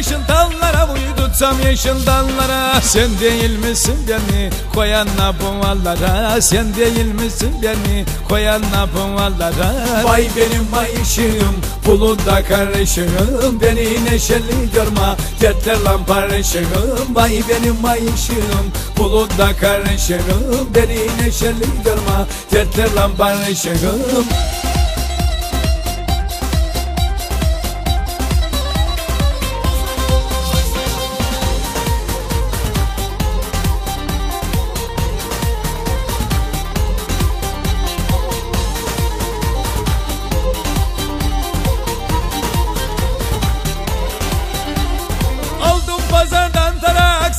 yeşil dallara, uyututsam yeşil dallara. Sen değil misin beni koyan bu vallara? Sen değil misin beni koyan bu vallara? Vay benim mayışım, bulutta karışığım, beni neşeli görme, dertler lan parışığım. Vay benim mayışım, bulutta karışığım, beni neşeli görme, dertler lan parışığım. Pazardan tarak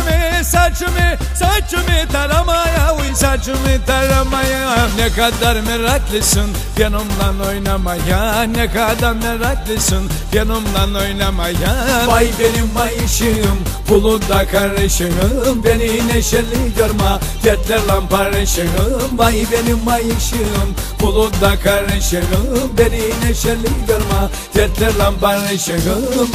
saçımı taramaya, uy saçımı taramaya. Ne kadar meraklısın benimle oynamaya, ne kadar meraklısın benimle oynamaya. Vay benim mayışım, bulutta karışığım, beni neşeli görme, dertler lan parışığım. Vay benim mayışım, bulutta karışığım, beni neşeli görme, dertler lan parışığım.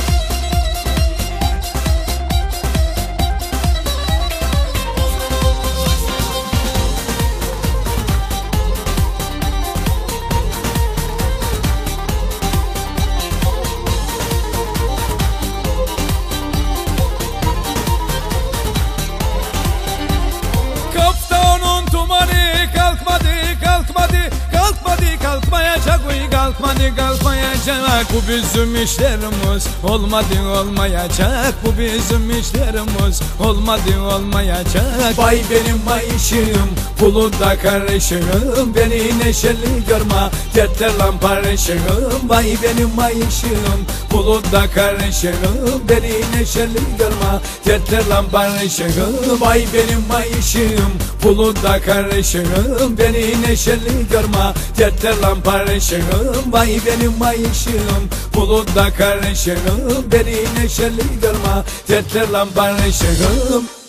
Kalkmayacak, bu bizim işlerimiz olmadı olmayacak, bu bizim işlerimiz olmadı olmayacak. Vay benim mayışım, bulutta karışığım, beni neşeli görme, dertler lan parışığım. Vay benim mayışım, bulutta karışığım, beni neşeli görme, dertler lan parışığım. Vay benim mayışım, bulutta karışığım, beni neşeli görme, dertler lan parışığım. Vay benim mayışım, bulutta karışığım, beni neşeli görme, dertler lan parışığım.